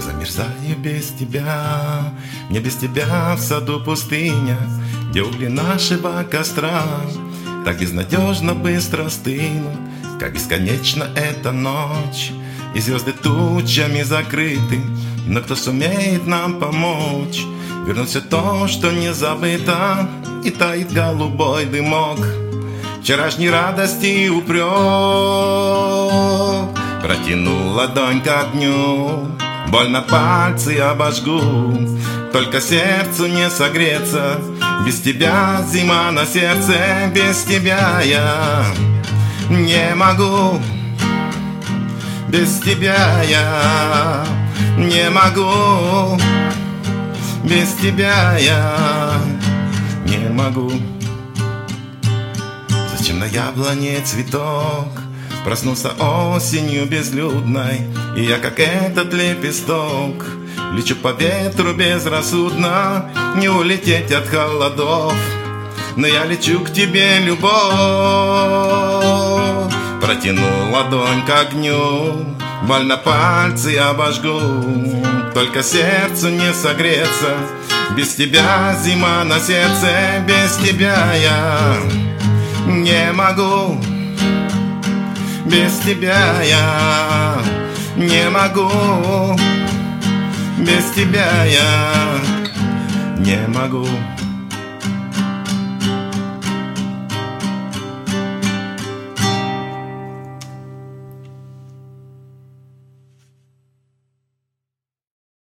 замерзаю без тебя, мне без тебя в саду пустыня, где угли нашего костра так безнадежно быстро стынут, как бесконечна эта ночь, и звезды тучами закрыты. Но кто сумеет нам помочь вернуть все то, что не забыто, и тает голубой дымок вчерашней радости и упрек. Протяну ладонь к огню, больно пальцы обожгу, только сердцу не согреться. Без тебя зима на сердце, без тебя я не могу. Без тебя я не могу. Без тебя я не могу. Зачем на яблоне цветок проснулся осенью безлюдной, и я, как этот лепесток, лечу по ветру безрассудно, не улететь от холодов, но я лечу к тебе, любовь. Протяну ладонь к огню, больно пальцы обожгу, только сердцу не согреться. Без тебя зима на сердце, без тебя я не могу. Без тебя я не могу. Без тебя я не могу.